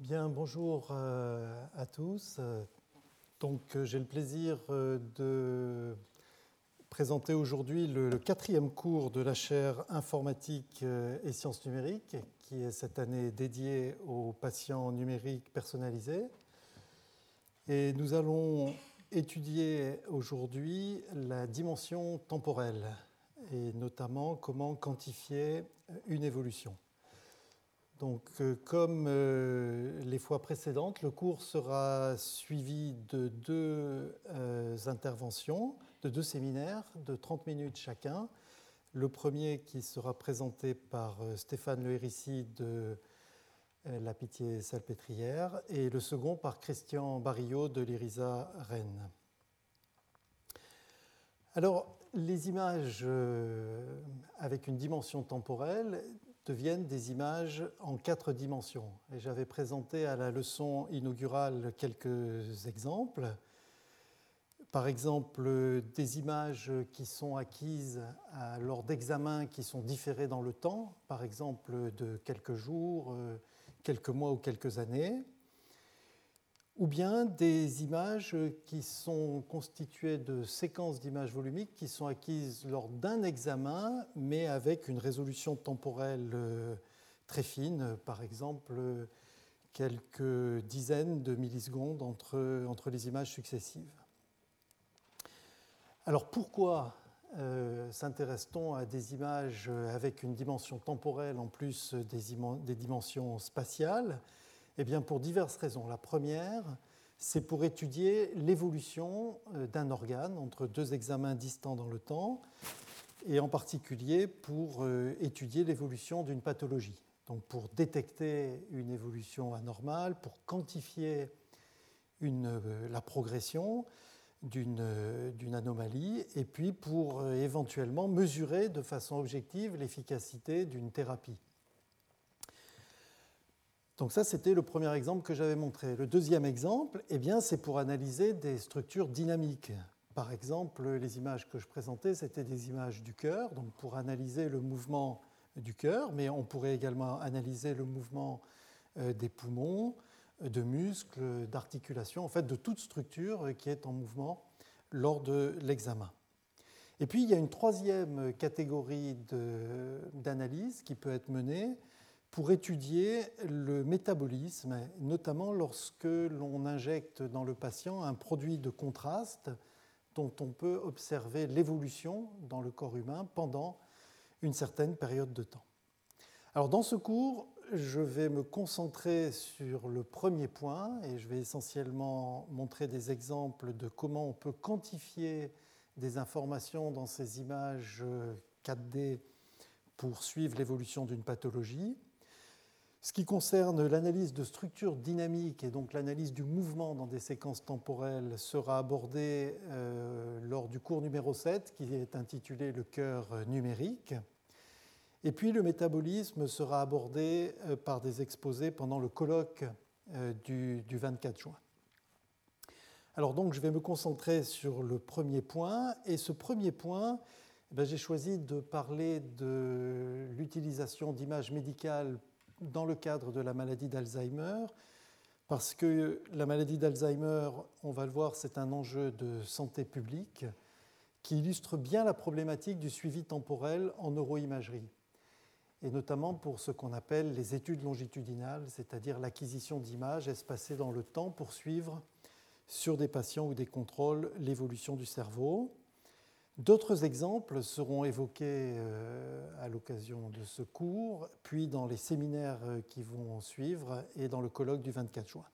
Bien, bonjour à tous. J'ai le plaisir de présenter aujourd'hui le quatrième cours de la chaire informatique et sciences numériques, qui est cette année dédiée aux patients numériques personnalisés. Et nous allons étudier aujourd'hui la dimension temporelle, et notamment comment quantifier une évolution. Donc, comme les fois précédentes, le cours sera suivi de deux interventions, de deux séminaires de 30 minutes chacun. Le premier qui sera présenté par Stéphane Le Hérissi de la Pitié-Salpêtrière et le second par Christian Barillot de l'IRISA Rennes. Alors, les images avec une dimension temporelle deviennent des images en 4 dimensions. Et j'avais présenté à la leçon inaugurale quelques exemples. Par exemple, des images qui sont acquises lors d'examens qui sont différés dans le temps, par exemple de quelques jours, quelques mois ou quelques années. Ou bien des images qui sont constituées de séquences d'images volumiques qui sont acquises lors d'un examen, mais avec une résolution temporelle très fine, par exemple quelques dizaines de millisecondes entre les images successives. Alors pourquoi s'intéresse-t-on à des images avec une dimension temporelle en plus des dimensions spatiales ? Eh bien, pour diverses raisons. La première, c'est pour étudier l'évolution d'un organe entre deux examens distants dans le temps, et en particulier pour étudier l'évolution d'une pathologie. Donc, pour détecter une évolution anormale, pour quantifier la progression d'une anomalie, et puis pour éventuellement mesurer de façon objective l'efficacité d'une thérapie. Donc ça, c'était le premier exemple que j'avais montré. Le deuxième exemple, eh bien, c'est pour analyser des structures dynamiques. Par exemple, les images que je présentais, c'était des images du cœur, donc pour analyser le mouvement du cœur, mais on pourrait également analyser le mouvement des poumons, de muscles, d'articulations, en fait de toute structure qui est en mouvement lors de l'examen. Et puis, il y a une troisième catégorie d'analyse qui peut être menée pour étudier le métabolisme, notamment lorsque l'on injecte dans le patient un produit de contraste dont on peut observer l'évolution dans le corps humain pendant une certaine période de temps. Alors dans ce cours, je vais me concentrer sur le premier point et je vais essentiellement montrer des exemples de comment on peut quantifier des informations dans ces images 4D pour suivre l'évolution d'une pathologie. Ce qui concerne l'analyse de structures dynamiques et donc l'analyse du mouvement dans des séquences temporelles sera abordé lors du cours numéro 7 qui est intitulé « Le cœur numérique ». Et puis le métabolisme sera abordé par des exposés pendant le colloque du 24 juin. Alors donc je vais me concentrer sur le premier point et ce premier point, j'ai choisi de parler de l'utilisation d'images médicales dans le cadre de la maladie d'Alzheimer, parce que la maladie d'Alzheimer, on va le voir, c'est un enjeu de santé publique qui illustre bien la problématique du suivi temporel en neuroimagerie, et notamment pour ce qu'on appelle les études longitudinales, c'est-à-dire l'acquisition d'images espacées dans le temps pour suivre sur des patients ou des contrôles l'évolution du cerveau. D'autres exemples seront évoqués à l'occasion de ce cours, puis dans les séminaires qui vont suivre et dans le colloque du 24 juin.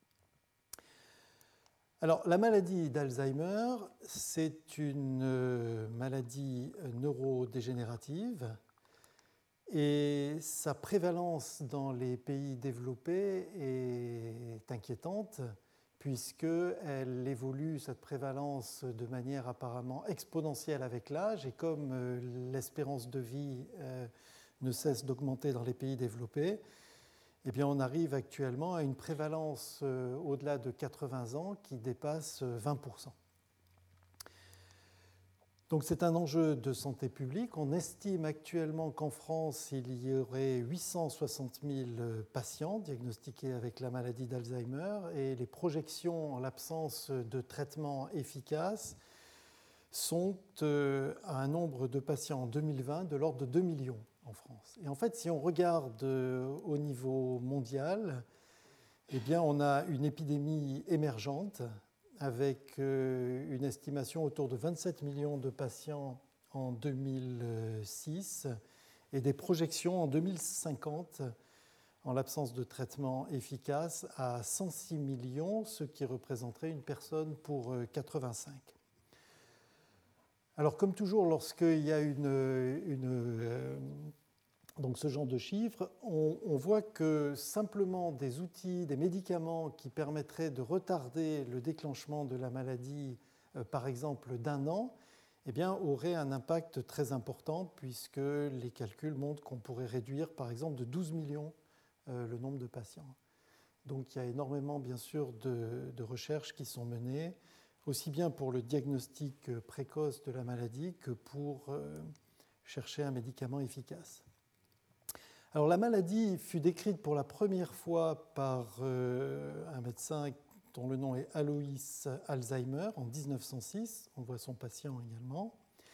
Alors, la maladie d'Alzheimer, c'est une maladie neurodégénérative et sa prévalence dans les pays développés est inquiétante, puisqu'elle évolue, cette prévalence, de manière apparemment exponentielle avec l'âge, et comme l'espérance de vie ne cesse d'augmenter dans les pays développés, eh bien on arrive actuellement à une prévalence au-delà de 80 ans qui dépasse 20%. Donc c'est un enjeu de santé publique. On estime actuellement qu'en France, il y aurait 860 000 patients diagnostiqués avec la maladie d'Alzheimer et les projections en l'absence de traitement efficace sont à un nombre de patients en 2020 de l'ordre de 2 millions en France. Et en fait, si on regarde au niveau mondial, eh bien, on a une épidémie émergente avec une estimation autour de 27 millions de patients en 2006 et des projections en 2050, en l'absence de traitement efficace, à 106 millions, ce qui représenterait une personne pour 85. Alors, comme toujours, lorsqu'il y a donc ce genre de chiffres, on voit que simplement des outils, des médicaments qui permettraient de retarder le déclenchement de la maladie, par exemple d'un an, eh bien, auraient un impact très important puisque les calculs montrent qu'on pourrait réduire, par exemple, de 12 millions le nombre de patients. Donc il y a énormément, bien sûr, de recherches qui sont menées, aussi bien pour le diagnostic précoce de la maladie que pour chercher un médicament efficace. Alors, la maladie fut décrite pour la première fois par un médecin dont le nom est Alois Alzheimer en 1906. On voit son patient également.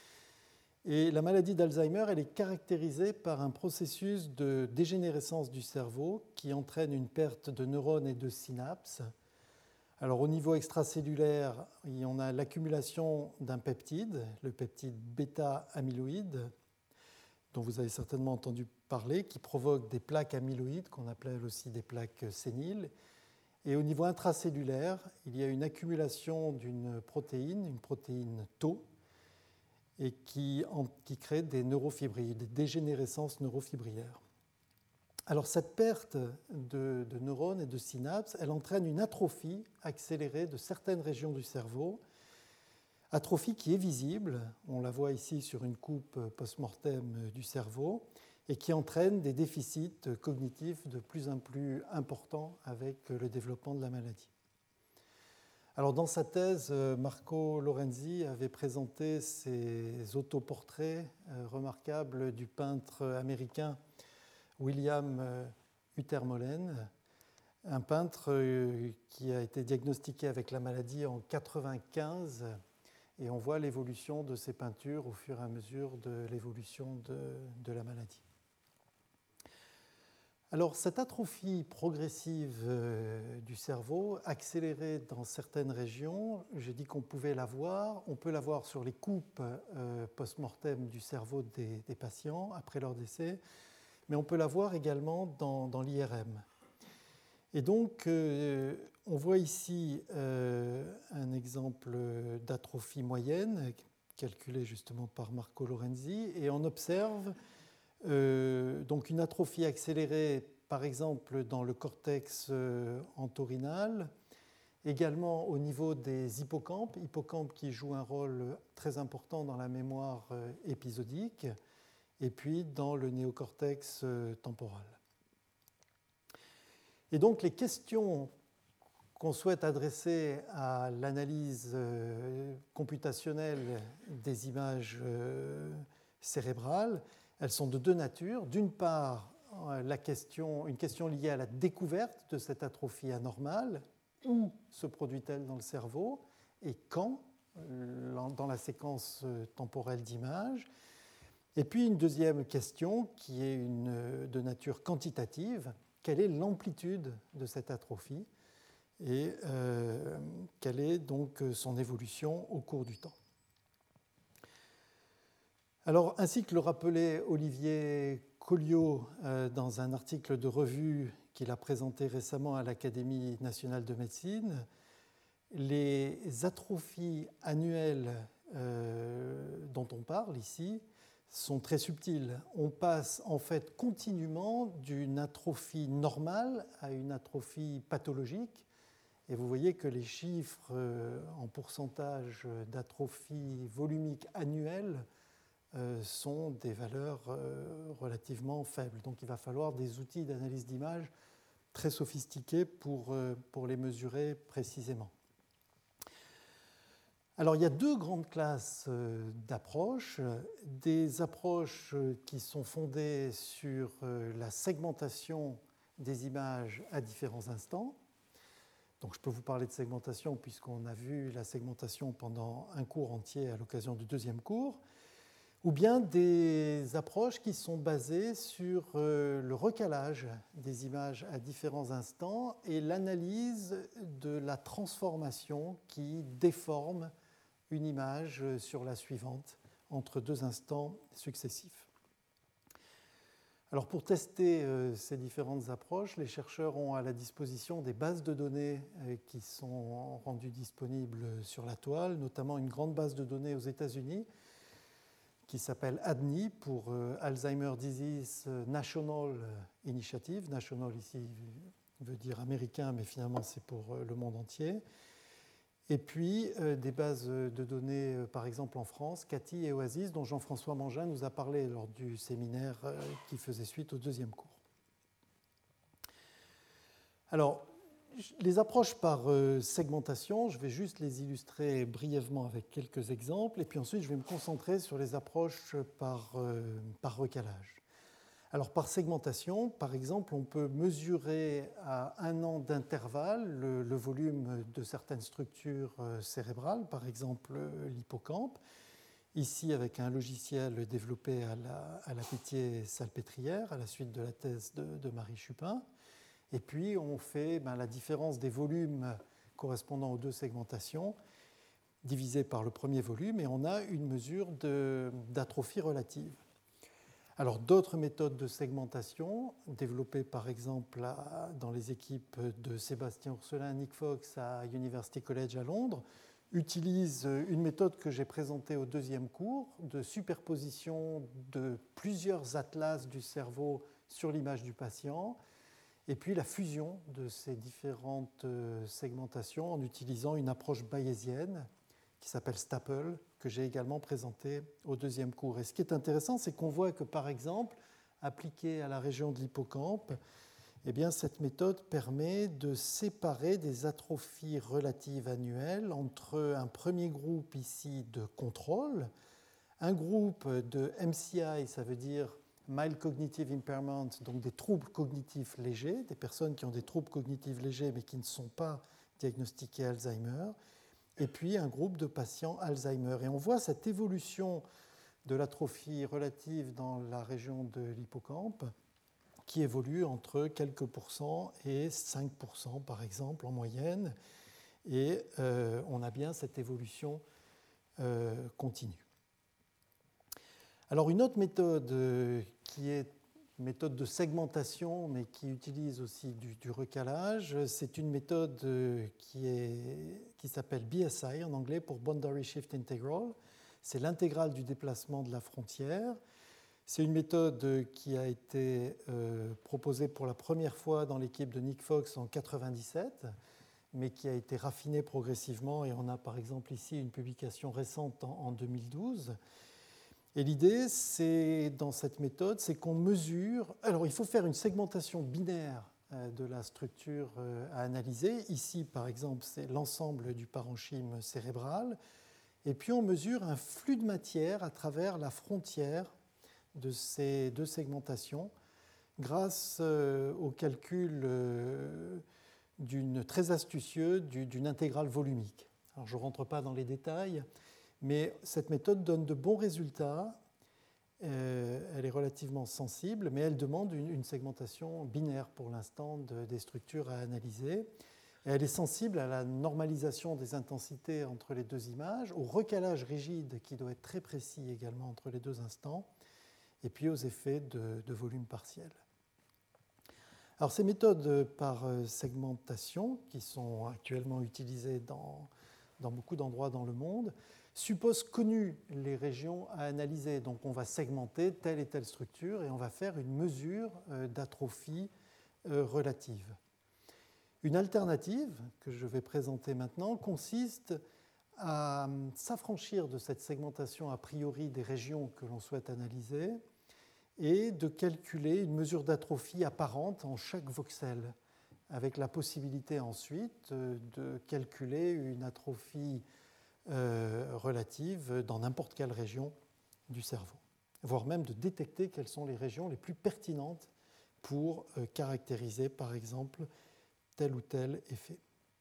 Et la maladie d'Alzheimer, elle est caractérisée par un processus de dégénérescence du cerveau qui entraîne une perte de neurones et de synapses. Alors, au niveau extracellulaire, on a l'accumulation d'un peptide, le peptide bêta-amyloïde, dont vous avez certainement entendu parler, qui provoque des plaques amyloïdes, qu'on appelle aussi des plaques séniles. Et au niveau intracellulaire, il y a une accumulation d'une protéine, une protéine Tau, et qui crée des neurofibrillaires, des dégénérescences neurofibrillaires. Alors cette perte de neurones et de synapses, elle entraîne une atrophie accélérée de certaines régions du cerveau, atrophie qui est visible, on la voit ici sur une coupe post-mortem du cerveau, et qui entraîne des déficits cognitifs de plus en plus importants avec le développement de la maladie. Alors dans sa thèse, Marco Lorenzi avait présenté ses autoportraits remarquables du peintre américain William Utermohlen, un peintre qui a été diagnostiqué avec la maladie en 1995, et on voit l'évolution de ces peintures au fur et à mesure de l'évolution de la maladie. Alors, cette atrophie progressive du cerveau, accélérée dans certaines régions, j'ai dit qu'on pouvait la voir. On peut la voir sur les coupes post-mortem du cerveau des patients après leur décès, mais on peut la voir également dans l'IRM. Et donc, on voit ici un exemple d'atrophie moyenne, calculé justement par Marco Lorenzi, et on observe donc une atrophie accélérée, par exemple, dans le cortex entorhinal, également au niveau des hippocampes qui jouent un rôle très important dans la mémoire épisodique, et puis dans le néocortex temporal. Et donc les questions qu'on souhaite adresser à l'analyse computationnelle des images cérébrales, elles sont de deux natures. D'une part, une question liée à la découverte de cette atrophie anormale. Où se produit-elle dans le cerveau et quand, dans la séquence temporelle d'images. Et puis une deuxième question qui est de nature quantitative. Quelle est l'amplitude de cette atrophie et quelle est donc son évolution au cours du temps. Alors, ainsi que le rappelait Olivier Colliot dans un article de revue qu'il a présenté récemment à l'Académie nationale de médecine, les atrophies annuelles dont on parle ici sont très subtiles. On passe en fait continuellement d'une atrophie normale à une atrophie pathologique. Et vous voyez que les chiffres en pourcentage d'atrophie volumique annuelle sont des valeurs relativement faibles. Donc il va falloir des outils d'analyse d'image très sophistiqués pour les mesurer précisément. Alors, il y a deux grandes classes d'approches. Des approches qui sont fondées sur la segmentation des images à différents instants. Donc, je peux vous parler de segmentation puisqu'on a vu la segmentation pendant un cours entier à l'occasion du deuxième cours. Ou bien des approches qui sont basées sur le recalage des images à différents instants et l'analyse de la transformation qui déforme une image sur la suivante entre deux instants successifs. Alors pour tester ces différentes approches, les chercheurs ont à la disposition des bases de données qui sont rendues disponibles sur la toile, notamment une grande base de données aux États-Unis qui s'appelle ADNI pour Alzheimer Disease National Initiative. National ici veut dire américain, mais finalement c'est pour le monde entier. Et puis des bases de données, par exemple en France, CATI et OASIS, dont Jean-François Mangin nous a parlé lors du séminaire qui faisait suite au deuxième cours. Alors, les approches par segmentation, je vais juste les illustrer brièvement avec quelques exemples, et puis ensuite je vais me concentrer sur les approches par recalage. Alors par segmentation, par exemple, on peut mesurer à 1 an d'intervalle le volume de certaines structures cérébrales, par exemple l'hippocampe, ici avec un logiciel développé à la Pitié-Salpêtrière à la suite de la thèse de Marie Chupin. Et puis on fait la différence des volumes correspondant aux deux segmentations divisé par le premier volume, et on a une mesure d'atrophie relative. Alors, d'autres méthodes de segmentation, développées par exemple dans les équipes de Sébastien Ourselin et Nick Fox à University College à Londres, utilisent une méthode que j'ai présentée au deuxième cours, de superposition de plusieurs atlas du cerveau sur l'image du patient, et puis la fusion de ces différentes segmentations en utilisant une approche bayésienne qui s'appelle Staple, que j'ai également présenté au deuxième cours. Et ce qui est intéressant, c'est qu'on voit que, par exemple, appliquée à la région de l'hippocampe, eh bien, cette méthode permet de séparer des atrophies relatives annuelles entre un premier groupe ici de contrôle, un groupe de MCI, ça veut dire Mild Cognitive Impairment, donc des troubles cognitifs légers, des personnes qui ont des troubles cognitifs légers mais qui ne sont pas diagnostiqués Alzheimer, et puis un groupe de patients Alzheimer. Et on voit cette évolution de l'atrophie relative dans la région de l'hippocampe qui évolue entre quelques pourcents et 5% par exemple en moyenne. Et on a bien cette évolution continue. Alors une autre méthode qui est une méthode de segmentation, mais qui utilise aussi du recalage, c'est une méthode qui s'appelle BSI en anglais pour Boundary Shift Integral. C'est l'intégrale du déplacement de la frontière. C'est une méthode qui a été proposée pour la première fois dans l'équipe de Nick Fox en 1997, mais qui a été raffinée progressivement, et on a par exemple ici une publication récente en 2012. Et l'idée, c'est, dans cette méthode, c'est qu'on mesure... Alors, il faut faire une segmentation binaire de la structure à analyser. Ici, par exemple, c'est l'ensemble du parenchyme cérébral. Et puis, on mesure un flux de matière à travers la frontière de ces deux segmentations grâce au calcul très astucieux d'une intégrale volumique. Alors, je ne rentre pas dans les détails, mais cette méthode donne de bons résultats. Elle est relativement sensible, mais elle demande une segmentation binaire pour l'instant des structures à analyser. Et elle est sensible à la normalisation des intensités entre les deux images, au recalage rigide qui doit être très précis également entre les deux instants, et puis aux effets de volume partiel. Alors ces méthodes par segmentation, qui sont actuellement utilisées dans beaucoup d'endroits dans le monde, suppose connu les régions à analyser. Donc on va segmenter telle et telle structure et on va faire une mesure d'atrophie relative. Une alternative que je vais présenter maintenant consiste à s'affranchir de cette segmentation a priori des régions que l'on souhaite analyser et de calculer une mesure d'atrophie apparente en chaque voxel, avec la possibilité ensuite de calculer une atrophie relatives dans n'importe quelle région du cerveau, voire même de détecter quelles sont les régions les plus pertinentes pour caractériser, par exemple, tel ou tel effet.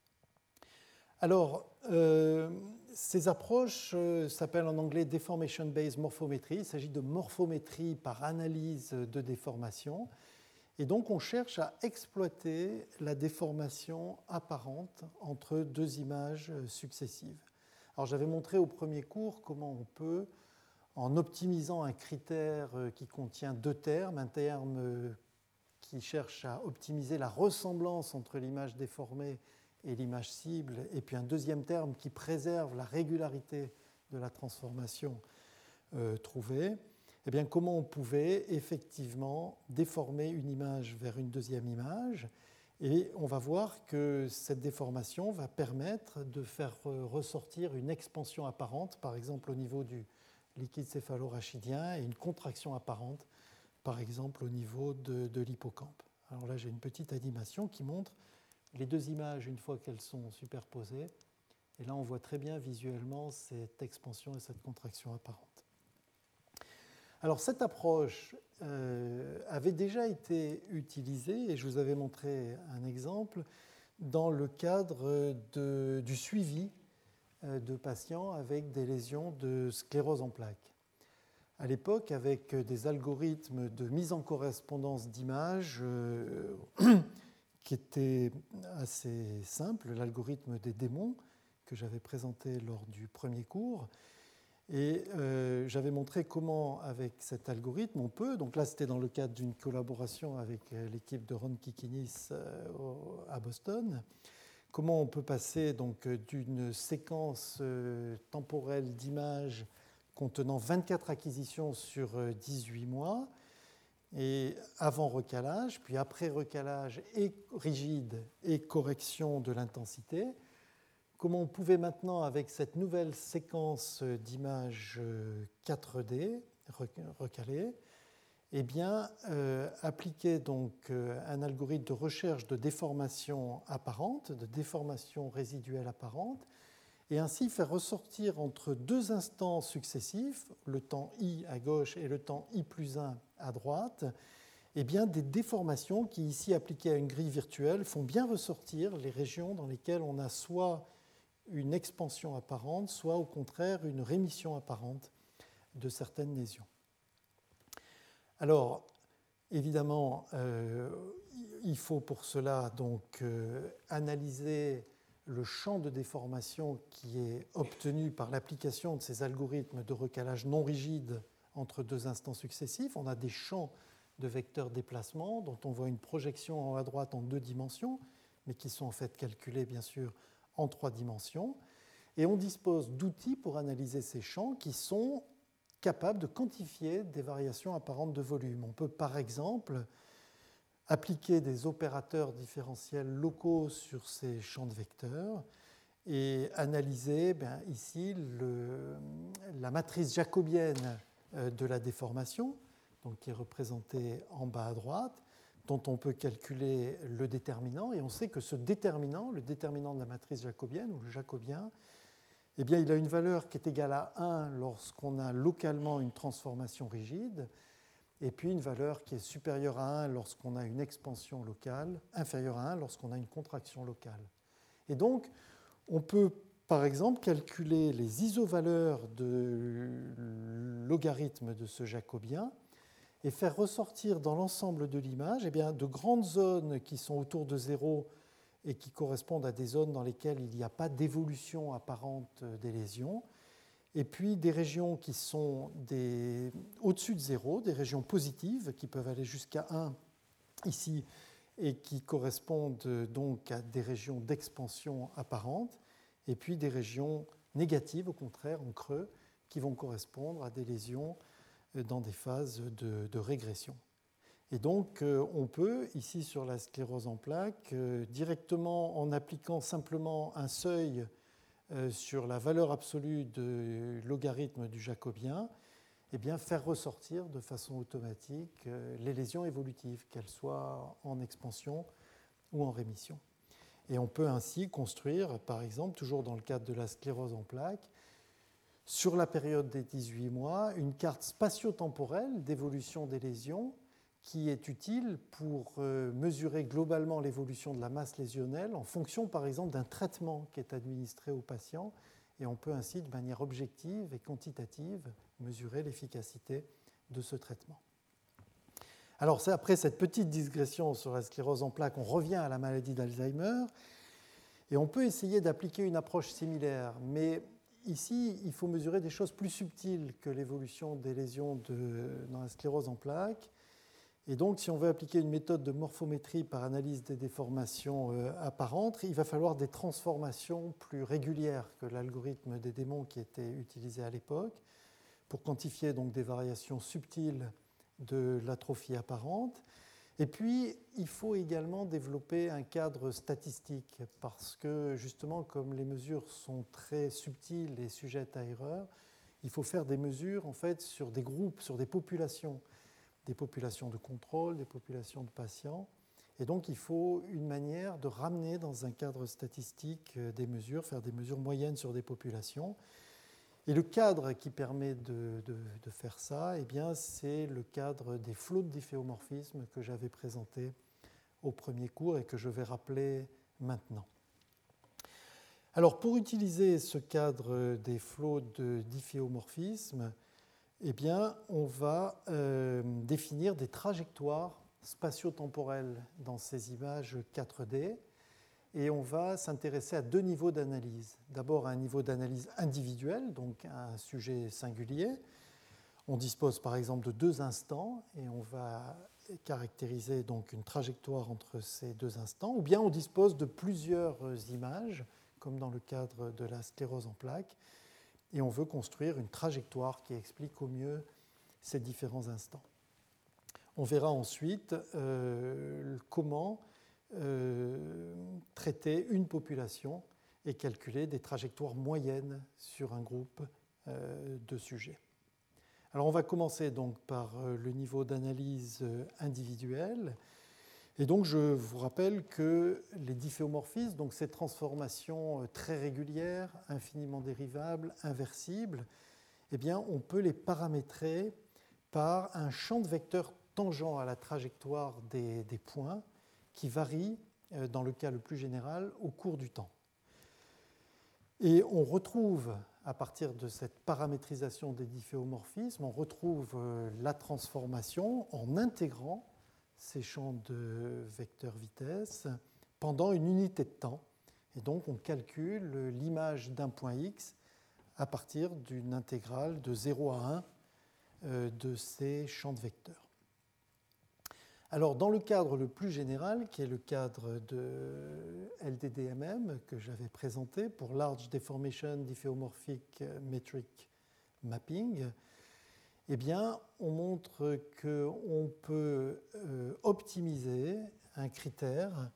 Alors, ces approches s'appellent en anglais Deformation-Based Morphometry. Il s'agit de morphométrie par analyse de déformation. Et donc, on cherche à exploiter la déformation apparente entre deux images successives. Alors, j'avais montré au premier cours comment on peut, en optimisant un critère qui contient deux termes, un terme qui cherche à optimiser la ressemblance entre l'image déformée et l'image cible, et puis un deuxième terme qui préserve la régularité de la transformation trouvée, eh bien, comment on pouvait effectivement déformer une image vers une deuxième image. Et on va voir que cette déformation va permettre de faire ressortir une expansion apparente, par exemple au niveau du liquide céphalorachidien, et une contraction apparente, par exemple au niveau de l'hippocampe. Alors là, j'ai une petite animation qui montre les deux images une fois qu'elles sont superposées. Et là, on voit très bien visuellement cette expansion et cette contraction apparente. Alors, cette approche avait déjà été utilisée, et je vous avais montré un exemple, dans le cadre du suivi de patients avec des lésions de sclérose en plaques. À l'époque, avec des algorithmes de mise en correspondance d'images qui étaient assez simples, l'algorithme des démons que j'avais présenté lors du premier cours. Et j'avais montré comment, avec cet algorithme, on peut, donc là c'était dans le cadre d'une collaboration avec l'équipe de Ron Kikinis à Boston, comment on peut passer donc d'une séquence temporelle d'images contenant 24 acquisitions sur 18 mois, et avant recalage, puis après recalage et rigide et correction de l'intensité, comment on pouvait maintenant, avec cette nouvelle séquence d'images 4D recalées, eh bien, appliquer donc un algorithme de recherche de déformation apparente, de déformation résiduelle apparente, et ainsi faire ressortir entre deux instants successifs, le temps i à gauche et le temps i plus 1 à droite, eh bien, des déformations qui, ici appliquées à une grille virtuelle, font bien ressortir les régions dans lesquelles on a soit une expansion apparente, soit au contraire une rémission apparente de certaines lésions. Alors, évidemment, il faut pour cela donc analyser le champ de déformation qui est obtenu par l'application de ces algorithmes de recalage non rigides entre deux instants successifs. On a des champs de vecteurs déplacement dont on voit une projection en haut à droite en 2 dimensions, mais qui sont en fait calculés bien sûr en 3 dimensions. Et on dispose d'outils pour analyser ces champs qui sont capables de quantifier des variations apparentes de volume. On peut par exemple appliquer des opérateurs différentiels locaux sur ces champs de vecteurs et analyser ici la matrice jacobienne de la déformation, donc qui est représentée en bas à droite, dont on peut calculer le déterminant. Et on sait que ce déterminant, le déterminant de la matrice jacobienne ou le jacobien, eh bien, il a une valeur qui est égale à 1 lorsqu'on a localement une transformation rigide, et puis une valeur qui est supérieure à 1 lorsqu'on a une expansion locale, inférieure à 1 lorsqu'on a une contraction locale. Et donc, on peut, par exemple, calculer les isovaleurs de logarithme de ce jacobien et faire ressortir dans l'ensemble de l'image eh bien, de grandes zones qui sont autour de 0 et qui correspondent à des zones dans lesquelles il n'y a pas d'évolution apparente des lésions, et puis des régions qui sont au-dessus de 0, des régions positives qui peuvent aller jusqu'à 1 ici et qui correspondent donc à des régions d'expansion apparente, et puis des régions négatives, au contraire, en creux, qui vont correspondre à des lésions dans des phases de régression. Et donc, on peut, ici sur la sclérose en plaques, directement en appliquant simplement un seuil sur la valeur absolue de logarithme du jacobien, eh bien, faire ressortir de façon automatique les lésions évolutives, qu'elles soient en expansion ou en rémission. Et on peut ainsi construire, par exemple, toujours dans le cadre de la sclérose en plaques, sur la période des 18 mois, une carte spatio-temporelle d'évolution des lésions qui est utile pour mesurer globalement l'évolution de la masse lésionnelle en fonction, par exemple, d'un traitement qui est administré au patient. Et on peut ainsi, de manière objective et quantitative, mesurer l'efficacité de ce traitement. Alors, c'est après cette petite digression sur la sclérose en plaques, on revient à la maladie d'Alzheimer et on peut essayer d'appliquer une approche similaire. Mais ici, il faut mesurer des choses plus subtiles que l'évolution des lésions dans la sclérose en plaques. Et donc, si on veut appliquer une méthode de morphométrie par analyse des déformations apparentes, il va falloir des transformations plus régulières que l'algorithme des démons qui était utilisé à l'époque pour quantifier donc des variations subtiles de l'atrophie apparente. Et puis, il faut également développer un cadre statistique parce que, justement, comme les mesures sont très subtiles et sujettes à erreur, il faut faire des mesures en fait, sur des groupes, sur des populations de contrôle, des populations de patients. Et donc, il faut une manière de ramener dans un cadre statistique des mesures, faire des mesures moyennes sur des populations. Et le cadre qui permet de faire ça, eh bien, c'est le cadre des flots de difféomorphisme que j'avais présenté au premier cours et que je vais rappeler maintenant. Alors, pour utiliser ce cadre des flots de difféomorphisme, eh bien, on va définir des trajectoires spatio-temporelles dans ces images 4D et on va s'intéresser à deux niveaux d'analyse. D'abord, un niveau d'analyse individuel, donc un sujet singulier. On dispose par exemple de deux instants et on va caractériser donc une trajectoire entre ces deux instants, ou bien on dispose de plusieurs images, comme dans le cadre de la sclérose en plaques, et on veut construire une trajectoire qui explique au mieux ces différents instants. On verra ensuite comment traiter une population et calculer des trajectoires moyennes sur un groupe de sujets. Alors on va commencer donc par le niveau d'analyse individuelle. Et donc je vous rappelle que les difféomorphismes, donc ces transformations très régulières, infiniment dérivables, inversibles, eh bien on peut les paramétrer par un champ de vecteurs tangent à la trajectoire des points qui varie, dans le cas le plus général, au cours du temps. Et on retrouve, à partir de cette paramétrisation des difféomorphismes, on retrouve la transformation en intégrant ces champs de vecteurs vitesse pendant une unité de temps. Et donc, on calcule l'image d'un point X à partir d'une intégrale de 0 à 1 de ces champs de vecteurs. Alors, dans le cadre le plus général, qui est le cadre de LDDMM que j'avais présenté pour Large Deformation Diffeomorphic Metric Mapping, eh bien, on montre qu'on peut optimiser un critère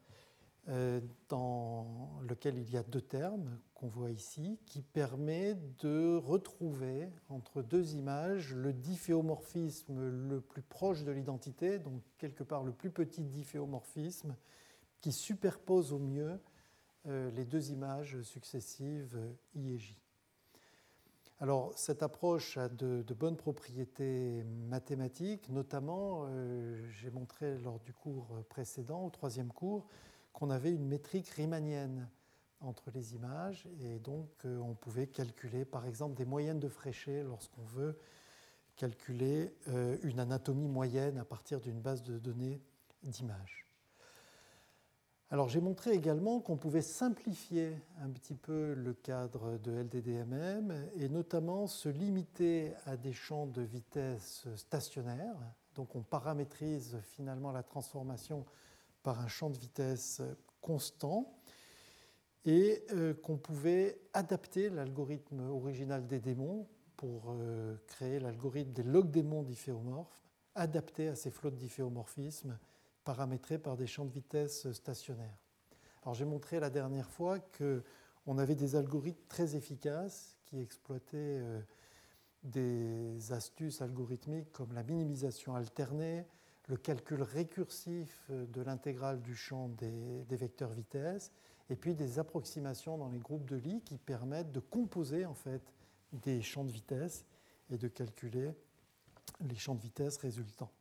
dans lequel il y a deux termes qu'on voit ici, qui permet de retrouver entre deux images le difféomorphisme le plus proche de l'identité, donc quelque part le plus petit difféomorphisme, qui superpose au mieux les deux images successives I et J. Alors, cette approche a de bonnes propriétés mathématiques, notamment, j'ai montré lors du cours précédent, au troisième cours, qu'on avait une métrique riemannienne entre les images, et donc on pouvait calculer, par exemple, des moyennes de Fréchet lorsqu'on veut calculer une anatomie moyenne à partir d'une base de données d'images. Alors, j'ai montré également qu'on pouvait simplifier un petit peu le cadre de LDDMM et notamment se limiter à des champs de vitesse stationnaires. Donc, on paramétrise finalement la transformation par un champ de vitesse constant et qu'on pouvait adapter l'algorithme original des démons pour créer l'algorithme des log-démons difféomorphes, adapté à ces flots de difféomorphisme paramétrés par des champs de vitesse stationnaires. Alors, j'ai montré la dernière fois qu'on avait des algorithmes très efficaces qui exploitaient des astuces algorithmiques comme la minimisation alternée, le calcul récursif de l'intégrale du champ des vecteurs vitesse, et puis des approximations dans les groupes de Lie qui permettent de composer en fait des champs de vitesse et de calculer les champs de vitesse résultants.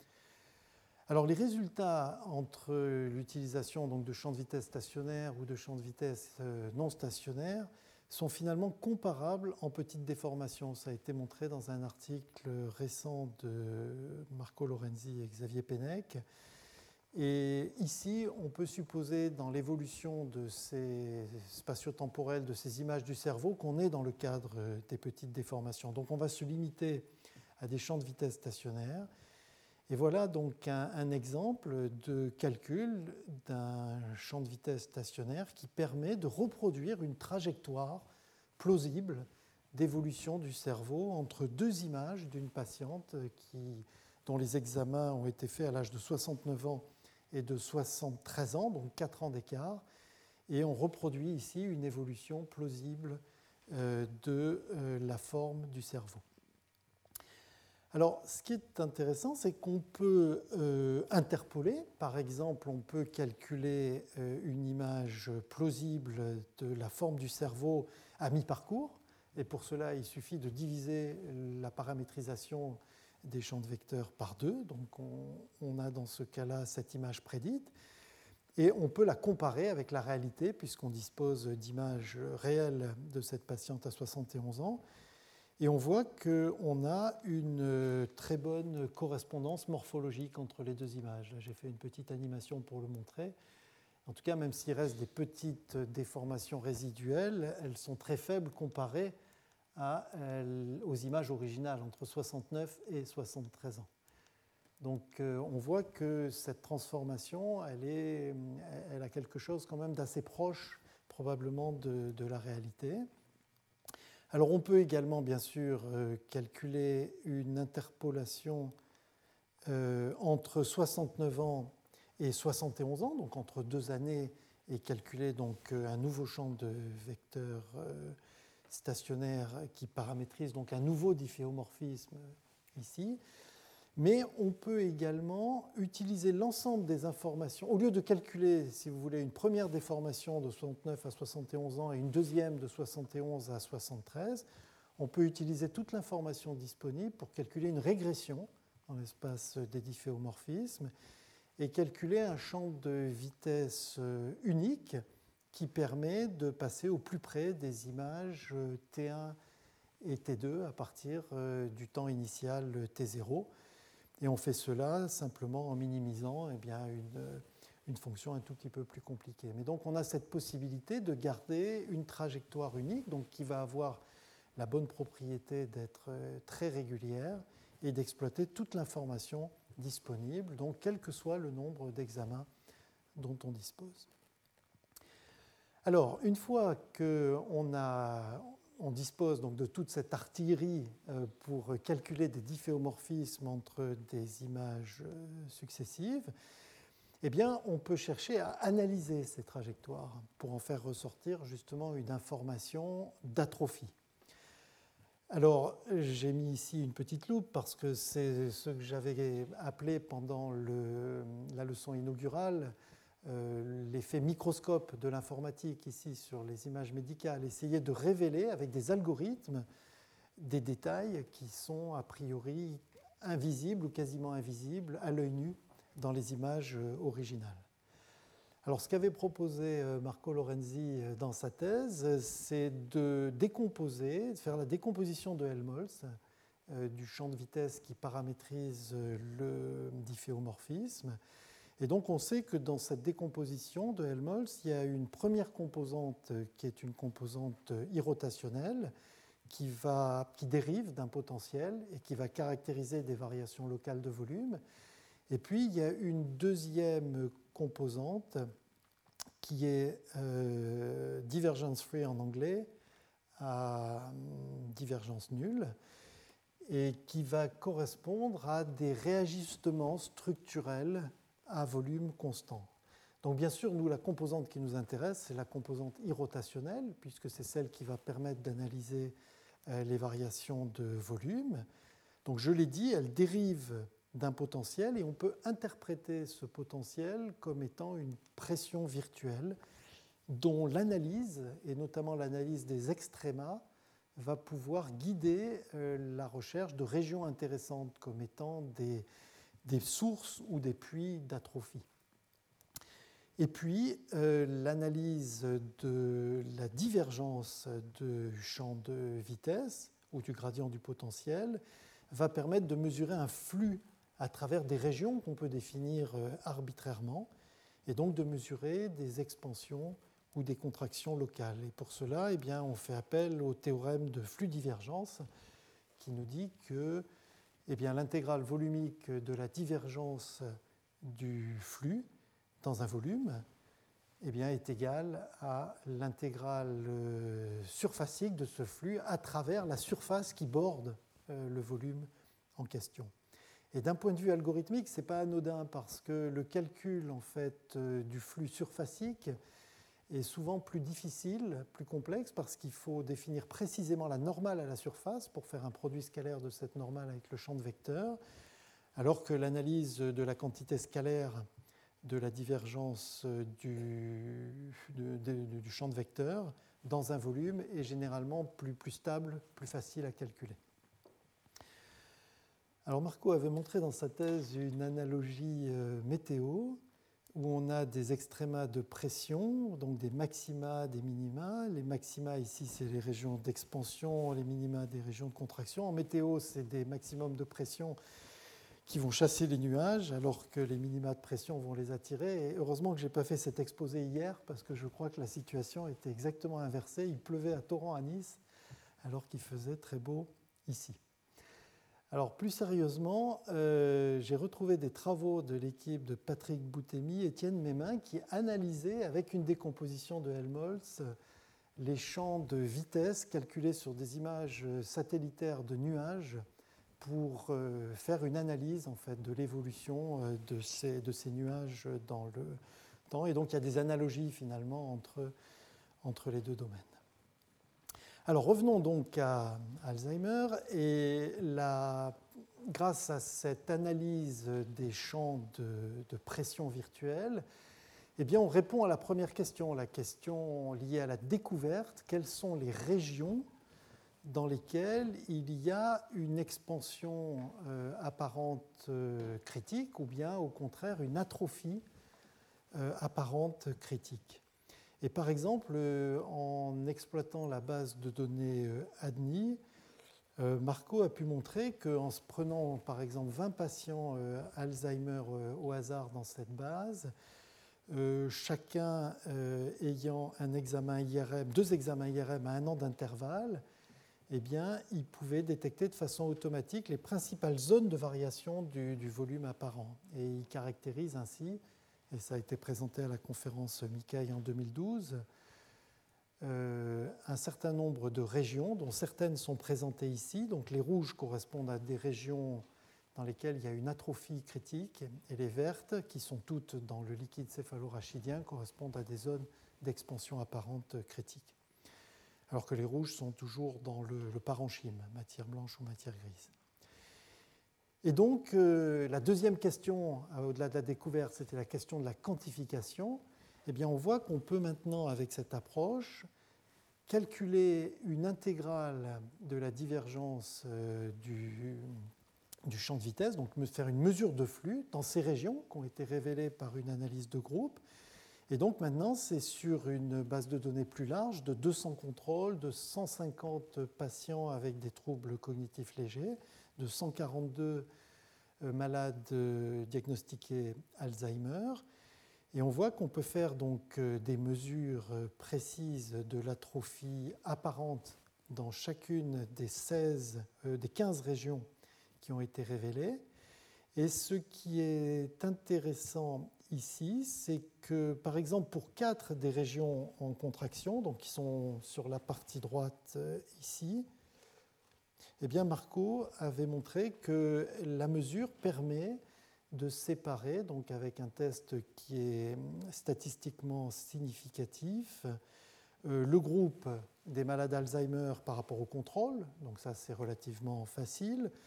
Alors les résultats entre l'utilisation donc, de champs de vitesse stationnaires ou de champs de vitesse non stationnaires sont finalement comparables en petites déformations. Ça a été montré dans un article récent de Marco Lorenzi et Xavier Pennec. Et ici, on peut supposer dans l'évolution de ces spatio-temporels, de ces images du cerveau, qu'on est dans le cadre des petites déformations. Donc on va se limiter à des champs de vitesse stationnaires. Et voilà donc un exemple de calcul d'un champ de vitesse stationnaire qui permet de reproduire une trajectoire plausible d'évolution du cerveau entre deux images d'une patiente dont les examens ont été faits à l'âge de 69 ans et de 73 ans, donc 4 ans d'écart. Et on reproduit ici une évolution plausible de la forme du cerveau. Alors, ce qui est intéressant, c'est qu'on peut interpoler. Par exemple, on peut calculer une image plausible de la forme du cerveau à mi-parcours. Et pour cela, il suffit de diviser la paramétrisation des champs de vecteurs par 2. Donc, on a dans ce cas-là cette image prédite. Et on peut la comparer avec la réalité, puisqu'on dispose d'images réelles de cette patiente à 71 ans. Et on voit qu'on a une très bonne correspondance morphologique entre les deux images. Là, j'ai fait une petite animation pour le montrer. En tout cas, même s'il reste des petites déformations résiduelles, elles sont très faibles comparées aux images originales entre 69 et 73 ans. Donc on voit que cette transformation, elle a quelque chose quand même d'assez proche probablement de la réalité. Alors on peut également bien sûr calculer une interpolation entre 69 ans et 71 ans, donc entre 2 années, et calculer donc un nouveau champ de vecteurs stationnaires qui paramétrise donc un nouveau difféomorphisme ici. Mais on peut également utiliser l'ensemble des informations. Au lieu de calculer, si vous voulez, une première déformation de 69 à 71 ans et une deuxième de 71 à 73, on peut utiliser toute l'information disponible pour calculer une régression dans l'espace des difféomorphismes et calculer un champ de vitesse unique qui permet de passer au plus près des images T1 et T2 à partir du temps initial T0. Et on fait cela simplement en minimisant une fonction un tout petit peu plus compliquée. Mais donc on a cette possibilité de garder une trajectoire unique, donc qui va avoir la bonne propriété d'être très régulière et d'exploiter toute l'information disponible, donc quel que soit le nombre d'examens dont on dispose. Alors, une fois qu'on dispose donc de toute cette artillerie pour calculer des difféomorphismes entre des images successives, eh bien, on peut chercher à analyser ces trajectoires pour en faire ressortir justement une information d'atrophie. Alors, j'ai mis ici une petite loupe parce que c'est ce que j'avais appelé pendant la leçon inaugurale l'effet microscope de l'informatique ici sur les images médicales, essayer de révéler avec des algorithmes des détails qui sont a priori invisibles ou quasiment invisibles à l'œil nu dans les images originales. Alors, ce qu'avait proposé Marco Lorenzi dans sa thèse, c'est de faire la décomposition de Helmholtz du champ de vitesse qui paramétrise le difféomorphisme. Et donc, on sait que dans cette décomposition de Helmholtz, il y a une première composante qui est une composante irrotationnelle qui dérive d'un potentiel et qui va caractériser des variations locales de volume. Et puis, il y a une deuxième composante qui est divergence free en anglais, à divergence nulle, et qui va correspondre à des réajustements structurels à volume constant. Donc bien sûr, nous, la composante qui nous intéresse, c'est la composante irrotationnelle, puisque c'est celle qui va permettre d'analyser les variations de volume. Donc je l'ai dit, elle dérive d'un potentiel et on peut interpréter ce potentiel comme étant une pression virtuelle dont l'analyse, et notamment l'analyse des extrémas, va pouvoir guider la recherche de régions intéressantes comme étant des sources ou des puits d'atrophie. Et puis, l'analyse de la divergence du champ de vitesse ou du gradient du potentiel va permettre de mesurer un flux à travers des régions qu'on peut définir arbitrairement et donc de mesurer des expansions ou des contractions locales. Et pour cela, eh bien, on fait appel au théorème de flux divergence qui nous dit que eh bien, l'intégrale volumique de la divergence du flux dans un volume eh bien, est égale à l'intégrale surfacique de ce flux à travers la surface qui borde le volume en question. Et d'un point de vue algorithmique, ce n'est pas anodin parce que le calcul en fait, du flux surfacique est souvent plus difficile, plus complexe, parce qu'il faut définir précisément la normale à la surface pour faire un produit scalaire de cette normale avec le champ de vecteurs, alors que l'analyse de la quantité scalaire de la divergence du champ de vecteurs dans un volume est généralement plus stable, plus facile à calculer. Alors Marco avait montré dans sa thèse une analogie météo où on a des extrémas de pression, donc des maxima, des minima. Les maxima ici, c'est les régions d'expansion, les minima des régions de contraction. En météo, c'est des maximums de pression qui vont chasser les nuages, alors que les minima de pression vont les attirer. Et heureusement que je n'ai pas fait cet exposé hier, parce que je crois que la situation était exactement inversée. Il pleuvait à torrent à Nice, alors qu'il faisait très beau ici. Alors plus sérieusement, j'ai retrouvé des travaux de l'équipe de Patrick Boutemi et Étienne Mémin qui analysaient avec une décomposition de Helmholtz les champs de vitesse calculés sur des images satellitaires de nuages pour faire une analyse en fait, de l'évolution de ces nuages dans le temps. Et donc il y a des analogies finalement entre les deux domaines. Alors revenons donc à Alzheimer et grâce à cette analyse des champs de pression virtuelle, eh bien, on répond à la première question, la question liée à la découverte. Quelles sont les régions dans lesquelles il y a une expansion apparente critique ou bien au contraire une atrophie apparente critique? Et par exemple, en exploitant la base de données ADNI, Marco a pu montrer qu'en se prenant par exemple 20 patients Alzheimer au hasard dans cette base, chacun ayant un examen IRM, 2 examens IRM à 1 an d'intervalle, eh bien, il pouvait détecter de façon automatique les principales zones de variation du volume apparent. Et il caractérise ainsi, et ça a été présenté à la conférence MICAI en 2012, un certain nombre de régions, dont certaines sont présentées ici. Donc les rouges correspondent à des régions dans lesquelles il y a une atrophie critique, et les vertes, qui sont toutes dans le liquide céphalorachidien, correspondent à des zones d'expansion apparente critique. Alors que les rouges sont toujours dans le parenchyme, matière blanche ou matière grise. Et donc, la deuxième question, au-delà de la découverte, c'était la question de la quantification. Eh bien, on voit qu'on peut maintenant, avec cette approche, calculer une intégrale de la divergence du champ de vitesse, donc faire une mesure de flux dans ces régions qui ont été révélées par une analyse de groupe. Et donc maintenant, c'est sur une base de données plus large de 200 contrôles, de 150 patients avec des troubles cognitifs légers, de 142 malades diagnostiqués Alzheimer. Et on voit qu'on peut faire donc des mesures précises de l'atrophie apparente dans chacune des 15 régions qui ont été révélées. Et ce qui est intéressant ici, c'est que, par exemple, pour 4 des régions en contraction, donc qui sont sur la partie droite ici, eh bien Marco avait montré que la mesure permet de séparer, donc avec un test qui est statistiquement significatif, le groupe des malades Alzheimer par rapport au contrôle, donc ça c'est relativement facile,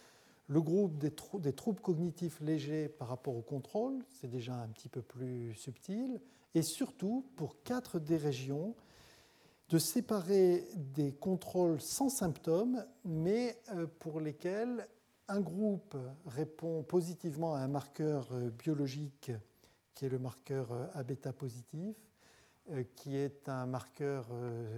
Le groupe des troubles cognitifs légers par rapport au contrôle, c'est déjà un petit peu plus subtil. Et surtout, pour 4 des régions, de séparer des contrôles sans symptômes, mais pour lesquels un groupe répond positivement à un marqueur biologique qui est le marqueur A-bêta positif, qui est un marqueur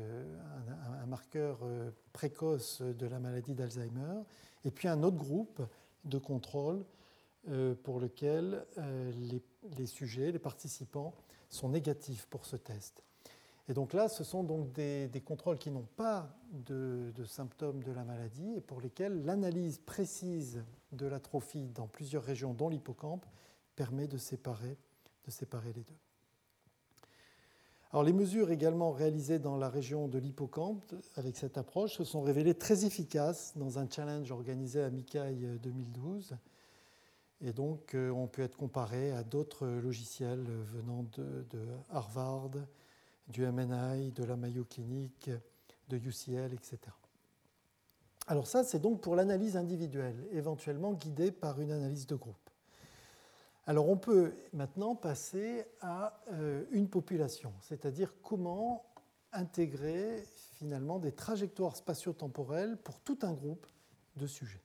précoce de la maladie d'Alzheimer, et puis un autre groupe de contrôle pour lequel les sujets, les participants, sont négatifs pour ce test. Et donc là, ce sont donc des contrôles qui n'ont pas de symptômes de la maladie et pour lesquels l'analyse précise de l'atrophie dans plusieurs régions, dont l'hippocampe, permet de séparer les deux. Alors, les mesures également réalisées dans la région de l'hippocampe avec cette approche se sont révélées très efficaces dans un challenge organisé à MICAI 2012. Et donc, on peut être comparé à d'autres logiciels venant de Harvard, du MNI, de la Mayo Clinic, de UCL, etc. Alors ça, c'est donc pour l'analyse individuelle, éventuellement guidée par une analyse de groupe. Alors on peut maintenant passer à une population, c'est-à-dire comment intégrer finalement des trajectoires spatio-temporelles pour tout un groupe de sujets.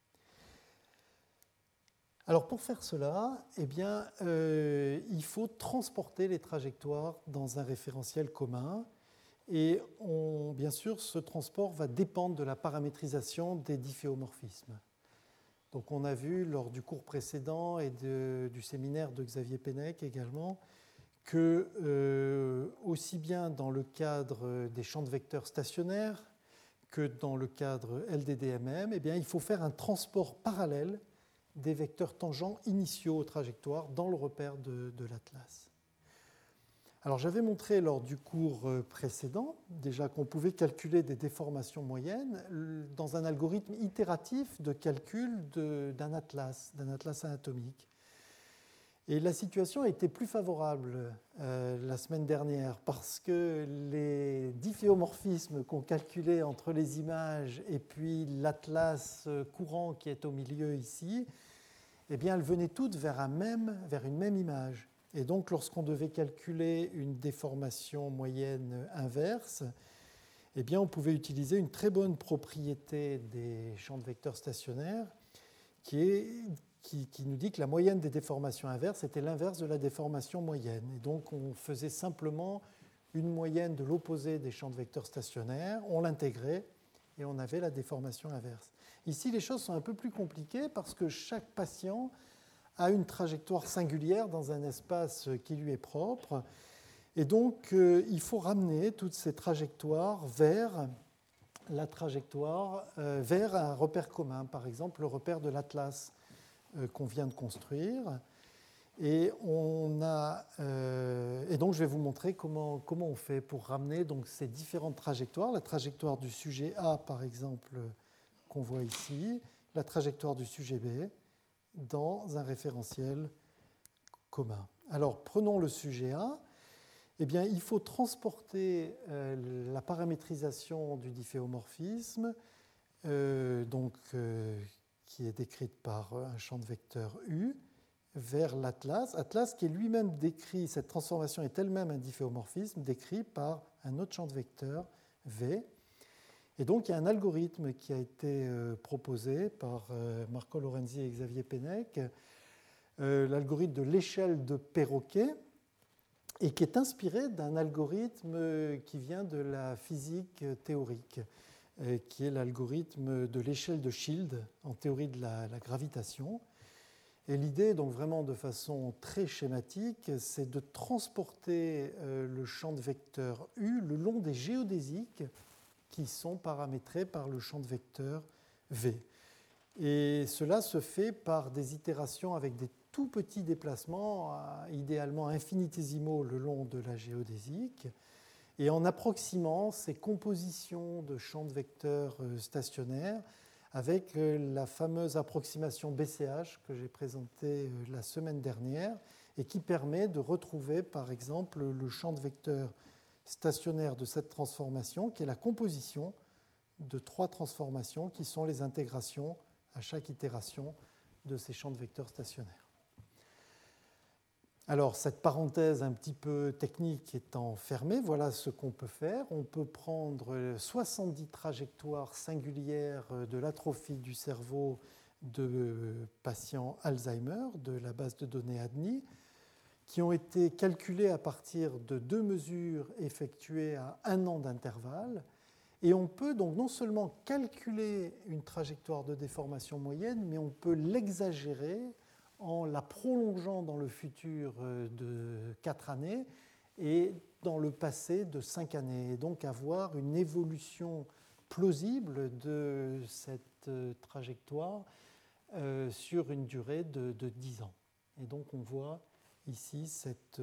Alors pour faire cela, il faut transporter les trajectoires dans un référentiel commun et bien sûr ce transport va dépendre de la paramétrisation des difféomorphismes. Donc on a vu lors du cours précédent et du séminaire de Xavier Pennec également que aussi bien dans le cadre des champs de vecteurs stationnaires que dans le cadre LDDMM, il faut faire un transport parallèle des vecteurs tangents initiaux aux trajectoires dans le repère de l'atlas. Alors j'avais montré lors du cours précédent déjà qu'on pouvait calculer des déformations moyennes dans un algorithme itératif de calcul d'un atlas anatomique. Et la situation était plus favorable la semaine dernière parce que les difféomorphismes qu'on calculait entre les images et puis l'atlas courant qui est au milieu ici, elles venaient toutes vers une même image. Et donc, lorsqu'on devait calculer une déformation moyenne inverse, on pouvait utiliser une très bonne propriété des champs de vecteurs stationnaires qui nous dit que la moyenne des déformations inverses était l'inverse de la déformation moyenne. Et donc, on faisait simplement une moyenne de l'opposé des champs de vecteurs stationnaires, on l'intégrait et on avait la déformation inverse. Ici, les choses sont un peu plus compliquées parce que chaque patient a une trajectoire singulière dans un espace qui lui est propre. Et donc, il faut ramener toutes ces trajectoires vers vers un repère commun, par exemple le repère de l'atlas qu'on vient de construire. Et donc, je vais vous montrer comment on fait pour ramener donc, ces différentes trajectoires. La trajectoire du sujet A, par exemple, qu'on voit ici, la trajectoire du sujet B, dans un référentiel commun. Alors, prenons le sujet A. Il faut transporter la paramétrisation du difféomorphisme, qui est décrite par un champ de vecteurs U, vers l'atlas. Atlas qui est lui-même décrit, cette transformation est elle-même un difféomorphisme décrit par un autre champ de vecteurs V. Et donc, il y a un algorithme qui a été proposé par Marco Lorenzi et Xavier Pennec, l'algorithme de l'échelle de Perroquet, et qui est inspiré d'un algorithme qui vient de la physique théorique, qui est l'algorithme de l'échelle de Shield en théorie de la gravitation. Et l'idée, donc vraiment de façon très schématique, c'est de transporter le champ de vecteurs U le long des géodésiques qui sont paramétrés par le champ de vecteurs V. Et cela se fait par des itérations avec des tout petits déplacements, idéalement infinitésimaux le long de la géodésique, et en approximant ces compositions de champs de vecteurs stationnaires avec la fameuse approximation BCH que j'ai présentée la semaine dernière et qui permet de retrouver par exemple le champ de vecteurs stationnaire de cette transformation qui est la composition de 3 transformations qui sont les intégrations à chaque itération de ces champs de vecteurs stationnaires. Alors, cette parenthèse un petit peu technique étant fermée, voilà ce qu'on peut faire. On peut prendre 70 trajectoires singulières de l'atrophie du cerveau de patients Alzheimer, de la base de données ADNI, qui ont été calculées à partir de 2 mesures effectuées à 1 an d'intervalle. Et on peut donc non seulement calculer une trajectoire de déformation moyenne, mais on peut l'exagérer en la prolongeant dans le futur de 4 années et dans le passé de 5 années. Et donc avoir une évolution plausible de cette trajectoire sur une durée de 10 ans. Et donc on voit ici cette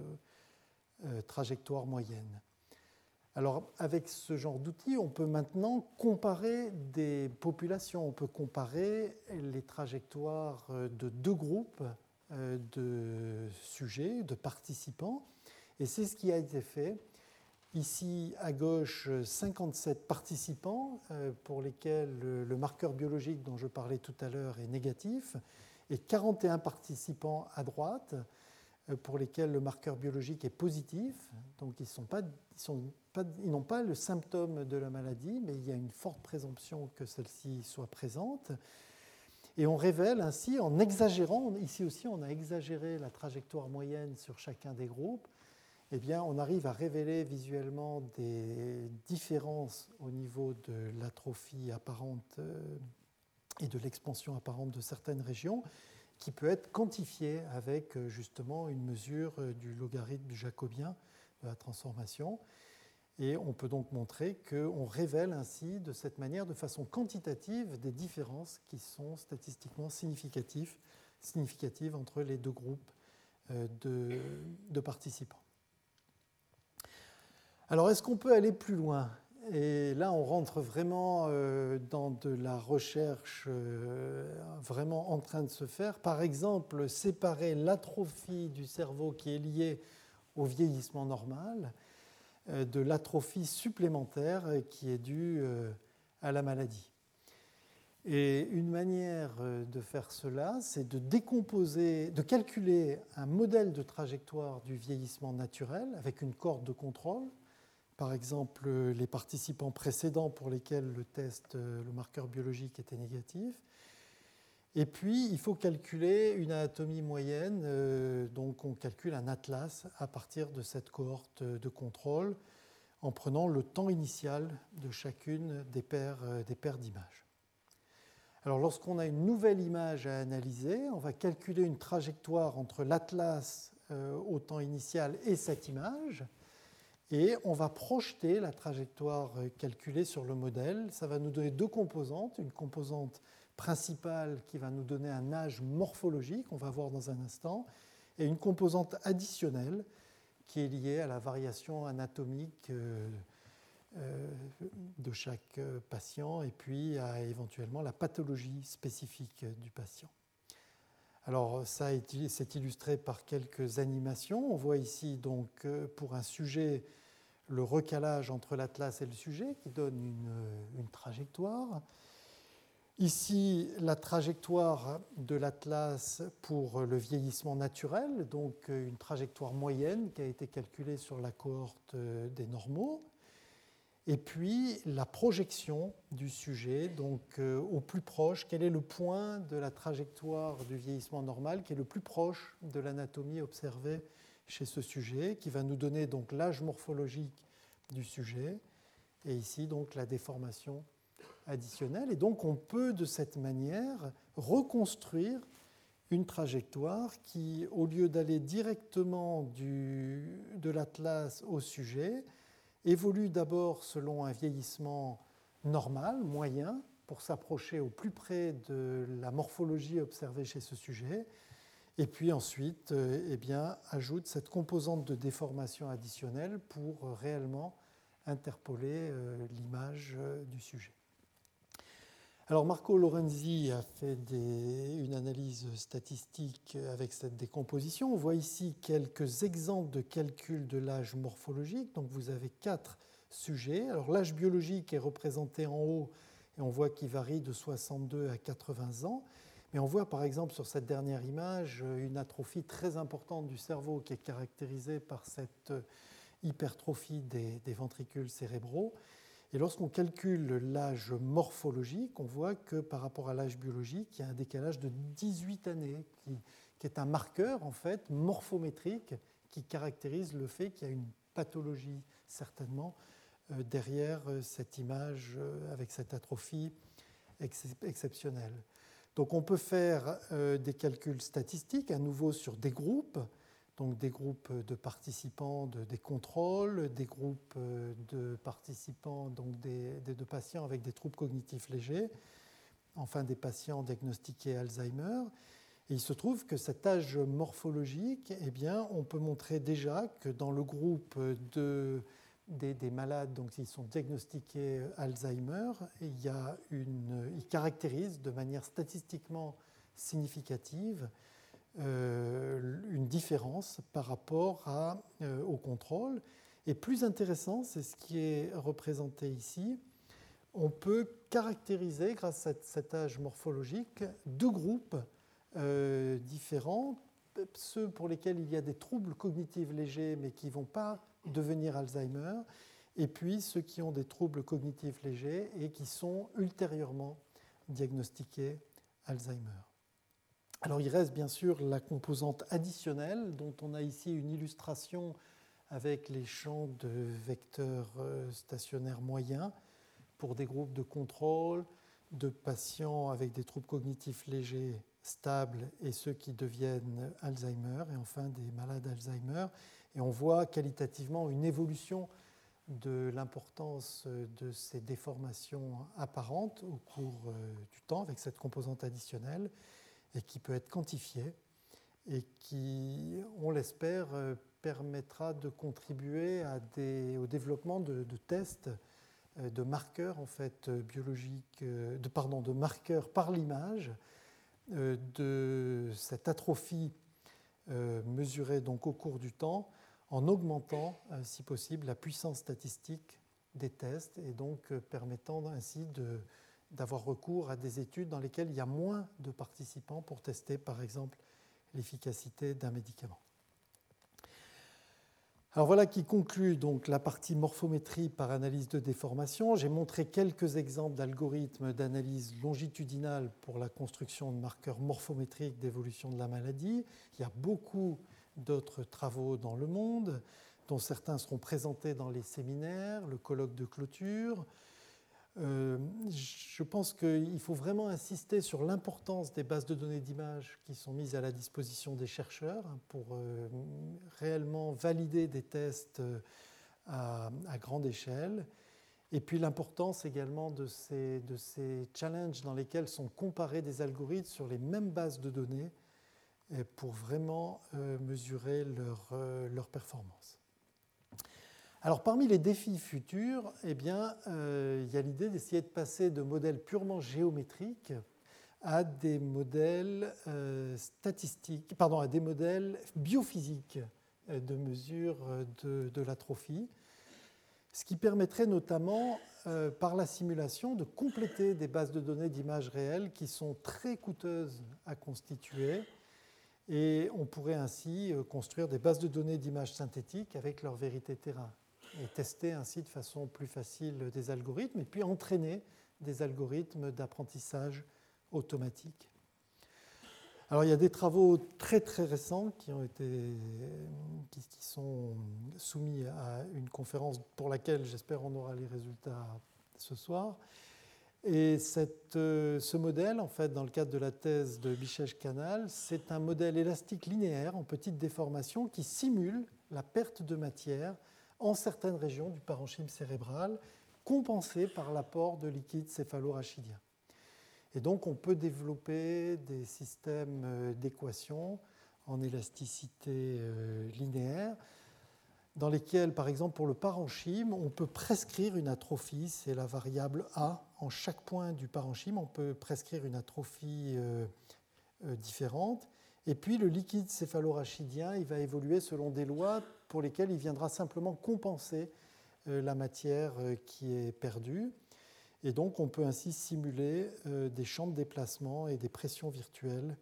trajectoire moyenne. Alors, avec ce genre d'outils, on peut maintenant comparer des populations. On peut comparer les trajectoires de 2 groupes de sujets, de participants. Et c'est ce qui a été fait. Ici, à gauche, 57 participants pour lesquels le marqueur biologique dont je parlais tout à l'heure est négatif, et 41 participants à droite pour lesquels le marqueur biologique est positif. Donc, ils n'ont pas le symptôme de la maladie, mais il y a une forte présomption que celle-ci soit présente. Et on révèle ainsi, en exagérant, ici aussi on a exagéré la trajectoire moyenne sur chacun des groupes, eh bien, on arrive à révéler visuellement des différences au niveau de l'atrophie apparente et de l'expansion apparente de certaines régions, qui peut être quantifiée avec justement une mesure du logarithme jacobien de la transformation. Et on peut donc montrer qu'on révèle ainsi de cette manière, de façon quantitative, des différences qui sont statistiquement significatives entre les 2 groupes de participants. Alors, est-ce qu'on peut aller plus loin ? Et là, on rentre vraiment dans de la recherche vraiment en train de se faire. Par exemple, séparer l'atrophie du cerveau qui est liée au vieillissement normal de l'atrophie supplémentaire qui est due à la maladie. Et une manière de faire cela, c'est de calculer un modèle de trajectoire du vieillissement naturel avec une cohorte de contrôle. Par exemple, les participants précédents pour lesquels le marqueur biologique était négatif. Et puis, il faut calculer une anatomie moyenne. Donc, on calcule un atlas à partir de cette cohorte de contrôle en prenant le temps initial de chacune des paires d'images. Alors, lorsqu'on a une nouvelle image à analyser, on va calculer une trajectoire entre l'atlas au temps initial et cette image. Et on va projeter la trajectoire calculée sur le modèle. Ça va nous donner 2 composantes. Une composante principale qui va nous donner un âge morphologique, on va voir dans un instant, et une composante additionnelle qui est liée à la variation anatomique de chaque patient et puis à éventuellement la pathologie spécifique du patient. Alors, ça c'est illustré par quelques animations. On voit ici donc pour un sujet le recalage entre l'atlas et le sujet qui donne une trajectoire. Ici, la trajectoire de l'atlas pour le vieillissement naturel, donc une trajectoire moyenne qui a été calculée sur la cohorte des normaux. Et puis la projection du sujet, donc au plus proche, quel est le point de la trajectoire du vieillissement normal qui est le plus proche de l'anatomie observée chez ce sujet, qui va nous donner donc l'âge morphologique du sujet, et ici donc la déformation additionnelle. Et donc on peut de cette manière reconstruire une trajectoire qui, au lieu d'aller directement de l'atlas au sujet, évolue d'abord selon un vieillissement normal, moyen, pour s'approcher au plus près de la morphologie observée chez ce sujet, et puis ensuite ajoute cette composante de déformation additionnelle pour réellement interpoler l'image du sujet. Alors Marco Lorenzi a fait une analyse statistique avec cette décomposition. On voit ici quelques exemples de calcul de l'âge morphologique. Donc vous avez 4 sujets. Alors l'âge biologique est représenté en haut et on voit qu'il varie de 62 à 80 ans. Mais on voit par exemple sur cette dernière image une atrophie très importante du cerveau qui est caractérisée par cette hypertrophie des ventricules cérébraux. Et lorsqu'on calcule l'âge morphologique, on voit que par rapport à l'âge biologique, il y a un décalage de 18 années, qui est un marqueur en fait morphométrique qui caractérise le fait qu'il y a une pathologie certainement derrière cette image avec cette atrophie exceptionnelle. Donc on peut faire des calculs statistiques à nouveau sur des groupes, donc des groupes de participants des contrôles, des groupes de participants, donc de patients avec des troubles cognitifs légers, enfin des patients diagnostiqués Alzheimer. Et il se trouve que cet âge morphologique, eh bien, on peut montrer déjà que dans le groupe des malades, donc ils sont diagnostiqués Alzheimer, il caractérise de manière statistiquement significative une différence par rapport au contrôle. Et plus intéressant, c'est ce qui est représenté ici, on peut caractériser, grâce à cet âge morphologique, deux groupes différents, ceux pour lesquels il y a des troubles cognitifs légers mais qui ne vont pas devenir Alzheimer, et puis ceux qui ont des troubles cognitifs légers et qui sont ultérieurement diagnostiqués Alzheimer. Alors il reste bien sûr la composante additionnelle dont on a ici une illustration avec les champs de vecteurs stationnaires moyens pour des groupes de contrôle, de patients avec des troubles cognitifs légers stables et ceux qui deviennent Alzheimer, et enfin des malades Alzheimer. Et on voit qualitativement une évolution de l'importance de ces déformations apparentes au cours du temps avec cette composante additionnelle et qui peut être quantifiée et qui, on l'espère, permettra de contribuer au développement de tests de marqueurs en fait, biologiques, de marqueurs par l'image de cette atrophie mesurée donc au cours du temps en augmentant, si possible, la puissance statistique des tests et donc permettant ainsi d'avoir recours à des études dans lesquelles il y a moins de participants pour tester, par exemple, l'efficacité d'un médicament. Alors voilà qui conclut donc la partie morphométrie par analyse de déformation. J'ai montré quelques exemples d'algorithmes d'analyse longitudinale pour la construction de marqueurs morphométriques d'évolution de la maladie. Il y a beaucoup d'autres travaux dans le monde, dont certains seront présentés dans les séminaires, le colloque de clôture. Je pense qu'il faut vraiment insister sur l'importance des bases de données d'images qui sont mises à la disposition des chercheurs pour réellement valider des tests à grande échelle. Et puis l'importance également de ces challenges dans lesquels sont comparés des algorithmes sur les mêmes bases de données pour vraiment mesurer leur performance. Alors, parmi les défis futurs, eh bien, il y a l'idée d'essayer de passer de modèles purement géométriques à des modèles à des modèles biophysiques de mesure de l'atrophie, ce qui permettrait notamment, par la simulation, de compléter des bases de données d'images réelles qui sont très coûteuses à constituer. Et on pourrait ainsi construire des bases de données d'images synthétiques avec leur vérité terrain et tester ainsi de façon plus facile des algorithmes et puis entraîner des algorithmes d'apprentissage automatique. Alors il y a des travaux très très récents qui sont soumis à une conférence pour laquelle j'espère on aura les résultats ce soir. Et ce modèle, en fait, dans le cadre de la thèse de Bichège-Canal, c'est un modèle élastique linéaire en petite déformation qui simule la perte de matière en certaines régions du parenchyme cérébral, compensée par l'apport de liquide céphalorachidien. Et donc, on peut développer des systèmes d'équations en élasticité linéaire, dans lesquels, par exemple, pour le parenchyme, on peut prescrire une atrophie, c'est la variable A. En chaque point du parenchyme, on peut prescrire une atrophie différente. Et puis, le liquide céphalorachidien, il va évoluer selon des lois pour lesquelles il viendra simplement compenser la matière qui est perdue. Et donc, on peut ainsi simuler des champs de déplacement et des pressions virtuelles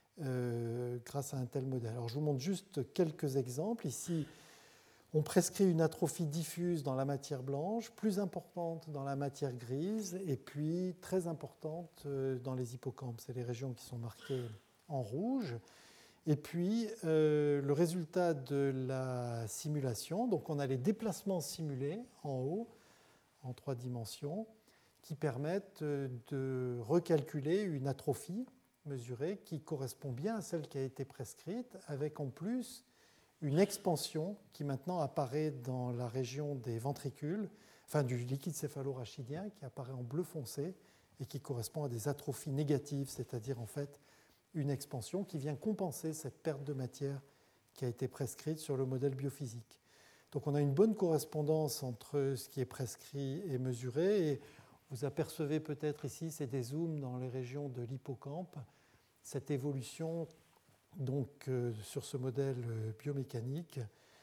grâce à un tel modèle. Alors, je vous montre juste quelques exemples. Ici, on prescrit une atrophie diffuse dans la matière blanche, plus importante dans la matière grise, et puis très importante dans les hippocampes. C'est les régions qui sont marquées en rouge. Et puis, le résultat de la simulation, donc on a les déplacements simulés en haut, en 3 dimensions, qui permettent de recalculer une atrophie mesurée qui correspond bien à celle qui a été prescrite, avec en plus une expansion qui maintenant apparaît dans la région des ventricules, enfin du liquide céphalorachidien, qui apparaît en bleu foncé et qui correspond à des atrophies négatives, c'est-à-dire en fait une expansion qui vient compenser cette perte de matière qui a été prescrite sur le modèle biophysique. Donc on a une bonne correspondance entre ce qui est prescrit et mesuré, et vous apercevez peut-être ici, c'est des zooms dans les régions de l'hippocampe, cette évolution donc sur ce modèle biomécanique,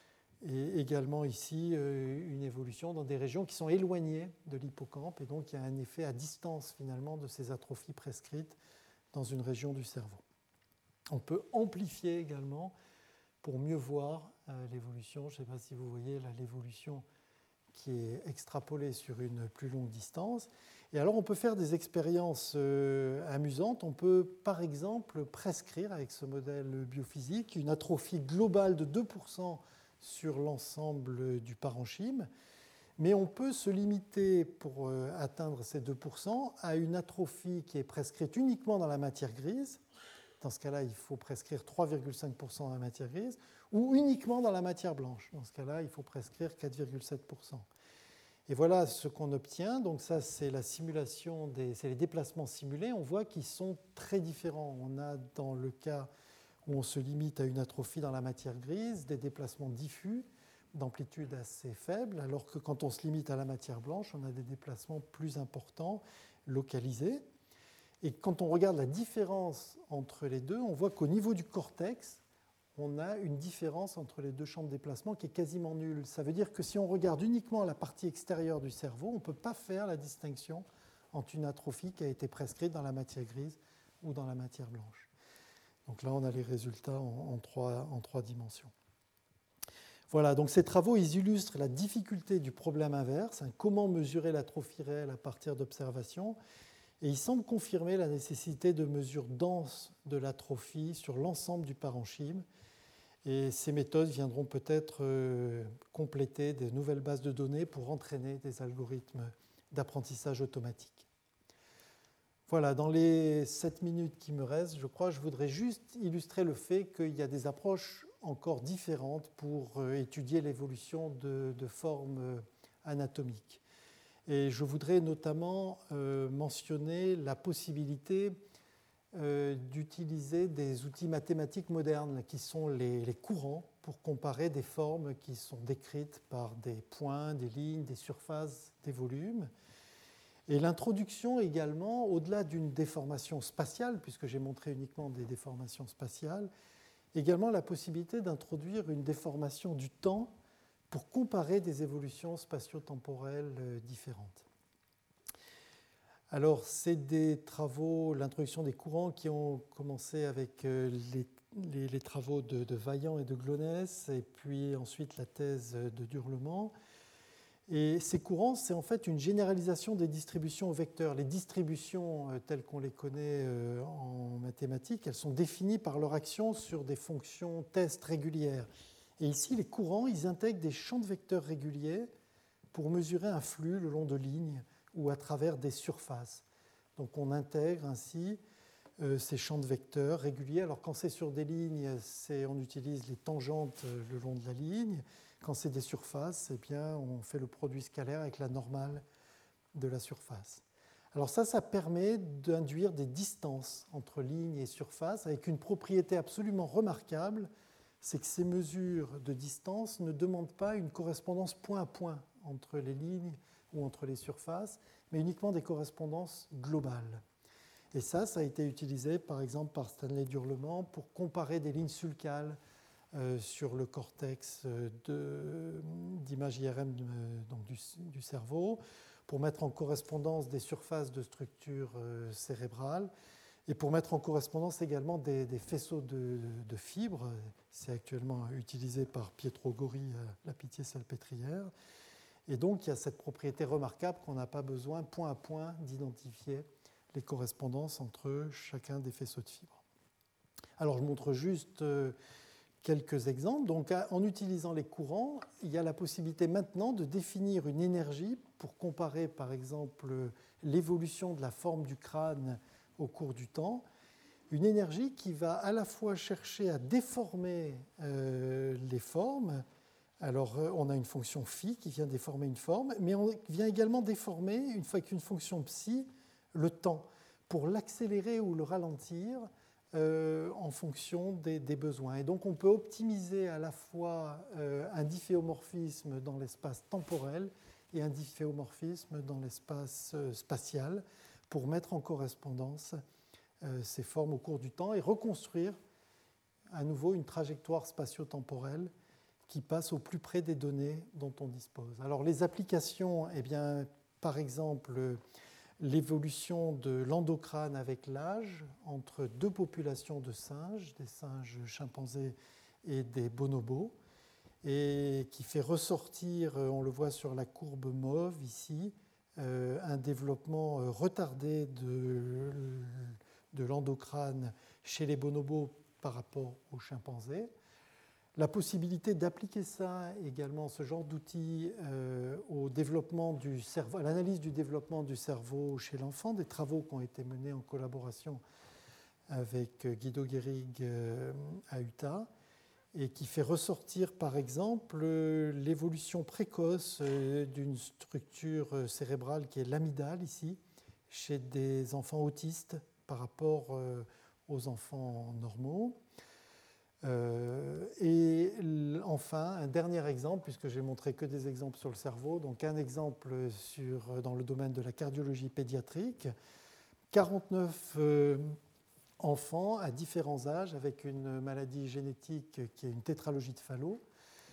et également ici une évolution dans des régions qui sont éloignées de l'hippocampe, et donc il y a un effet à distance finalement de ces atrophies prescrites dans une région du cerveau. On peut amplifier également pour mieux voir l'évolution. Je ne sais pas si vous voyez là l'évolution qui est extrapolée sur une plus longue distance. Et alors on peut faire des expériences amusantes. On peut par exemple prescrire avec ce modèle biophysique une atrophie globale de 2% sur l'ensemble du parenchyme, mais on peut se limiter pour atteindre ces 2% à une atrophie qui est prescrite uniquement dans la matière grise. Dans ce cas-là, il faut prescrire 3,5% dans la matière grise, ou uniquement dans la matière blanche. Dans ce cas-là, il faut prescrire 4,7%. Et voilà ce qu'on obtient. Donc ça, c'est la simulation, c'est les déplacements simulés. On voit qu'ils sont très différents. On a, dans le cas où on se limite à une atrophie dans la matière grise, des déplacements diffus d'amplitude assez faible, alors que quand on se limite à la matière blanche, on a des déplacements plus importants, localisés. Et quand on regarde la différence entre les deux, on voit qu'au niveau du cortex, on a une différence entre les deux champs de déplacement qui est quasiment nulle. Ça veut dire que si on regarde uniquement la partie extérieure du cerveau, on ne peut pas faire la distinction entre une atrophie qui a été prescrite dans la matière grise ou dans la matière blanche. Donc là, on a les résultats en trois dimensions. Voilà, donc ces travaux ils illustrent la difficulté du problème inverse, comment mesurer l'atrophie réelle à partir d'observations, et ils semblent confirmer la nécessité de mesures denses de l'atrophie sur l'ensemble du parenchyme. Et ces méthodes viendront peut-être compléter de nouvelles bases de données pour entraîner des algorithmes d'apprentissage automatique. Voilà, dans les 7 minutes qui me restent, je voudrais juste illustrer le fait qu'il y a des approches encore différentes pour étudier l'évolution de formes anatomiques. Et je voudrais notamment mentionner la possibilité d'utiliser des outils mathématiques modernes qui sont les courants pour comparer des formes qui sont décrites par des points, des lignes, des surfaces, des volumes. Et l'introduction également, au-delà d'une déformation spatiale, puisque j'ai montré uniquement des déformations spatiales, également la possibilité d'introduire une déformation du temps pour comparer des évolutions spatio-temporelles différentes. Alors, c'est des travaux, l'introduction des courants qui ont commencé avec les travaux de Vaillant et de Glonès, et puis ensuite la thèse de Durlement. Et ces courants, c'est en fait une généralisation des distributions aux vecteurs. Les distributions telles qu'on les connaît en mathématiques, elles sont définies par leur action sur des fonctions test régulières. Et ici, les courants, ils intègrent des champs de vecteurs réguliers pour mesurer un flux le long de lignes ou à travers des surfaces. Donc on intègre ainsi ces champs de vecteurs réguliers. Alors quand c'est sur des lignes, on utilise les tangentes le long de la ligne. Quand c'est des surfaces, eh bien, on fait le produit scalaire avec la normale de la surface. Alors ça permet d'induire des distances entre lignes et surfaces avec une propriété absolument remarquable, c'est que ces mesures de distance ne demandent pas une correspondance point à point entre les lignes ou entre les surfaces, mais uniquement des correspondances globales. Et ça a été utilisé par exemple par Stanley Durlement pour comparer des lignes sulcales sur le cortex d'images IRM donc du cerveau, pour mettre en correspondance des surfaces de structures cérébrales et pour mettre en correspondance également des faisceaux de fibres. C'est actuellement utilisé par Pietro Gori à la Pitié-Salpêtrière. Et donc, il y a cette propriété remarquable qu'on n'a pas besoin, point à point, d'identifier les correspondances entre chacun des faisceaux de fibres. Alors, je montre juste quelques exemples. Donc, en utilisant les courants, il y a la possibilité maintenant de définir une énergie pour comparer, par exemple, l'évolution de la forme du crâne au cours du temps. Une énergie qui va à la fois chercher à déformer les formes. Alors, on a une fonction phi qui vient déformer une forme, mais on vient également déformer, une fois qu'une fonction psi, le temps, pour l'accélérer ou le ralentir en fonction des besoins. Et donc, on peut optimiser à la fois un difféomorphisme dans l'espace temporel et un difféomorphisme dans l'espace spatial pour mettre en correspondance ces formes au cours du temps et reconstruire à nouveau une trajectoire spatio-temporelle qui passe au plus près des données dont on dispose. Alors les applications, eh bien, par exemple, l'évolution de l'endocrâne avec l'âge entre deux populations de singes, des singes chimpanzés et des bonobos, et qui fait ressortir, on le voit sur la courbe mauve ici, un développement retardé de l'endocrâne chez les bonobos par rapport aux chimpanzés. La possibilité d'appliquer ça également, ce genre d'outils, au développement du cerveau, à l'analyse du développement du cerveau chez l'enfant, des travaux qui ont été menés en collaboration avec Guido Gehrig à Utah, et qui fait ressortir par exemple l'évolution précoce d'une structure cérébrale qui est l'amygdale ici, chez des enfants autistes par rapport aux enfants normaux. Et enfin, un dernier exemple, puisque j'ai montré que des exemples sur le cerveau, donc un exemple dans le domaine de la cardiologie pédiatrique, 49 enfants à différents âges avec une maladie génétique qui est une tétralogie de Fallot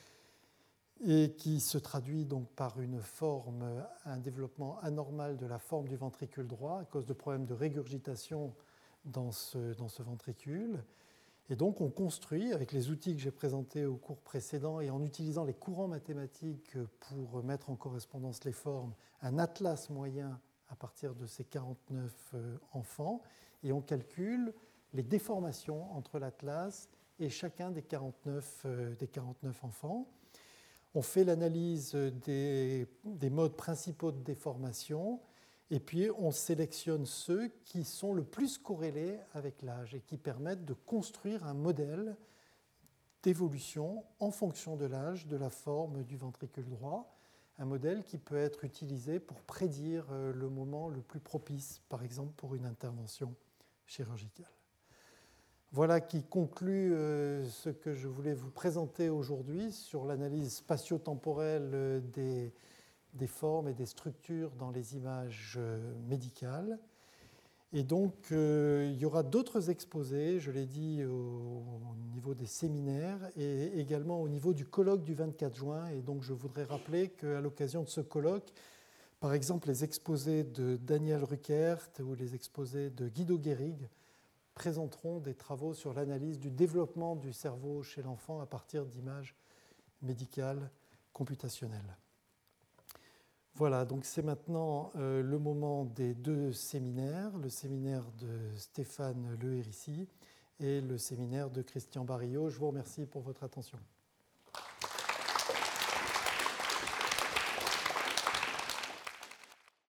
et qui se traduit donc par un développement anormal de la forme du ventricule droit à cause de problèmes de régurgitation dans ce ventricule. Et donc on construit, avec les outils que j'ai présentés au cours précédent et en utilisant les courants mathématiques pour mettre en correspondance les formes, un atlas moyen à partir de ces 49 enfants, et on calcule les déformations entre l'atlas et chacun des 49 enfants. On fait l'analyse des modes principaux de déformation, et puis on sélectionne ceux qui sont le plus corrélés avec l'âge et qui permettent de construire un modèle d'évolution en fonction de l'âge de la forme du ventricule droit, un modèle qui peut être utilisé pour prédire le moment le plus propice, par exemple pour une intervention chirurgicale. Voilà qui conclut ce que je voulais vous présenter aujourd'hui sur l'analyse spatio-temporelle des formes et des structures dans les images médicales. Et donc, il y aura d'autres exposés, je l'ai dit, au niveau des séminaires et également au niveau du colloque du 24 juin. Et donc, je voudrais rappeler qu'à l'occasion de ce colloque, par exemple, les exposés de Daniel Ruckert ou les exposés de Guido Gehrig présenteront des travaux sur l'analyse du développement du cerveau chez l'enfant à partir d'images médicales computationnelles. Voilà, donc c'est maintenant le moment des deux séminaires, le séminaire de Stéphane Lehérissi et le séminaire de Christian Barillot. Je vous remercie pour votre attention.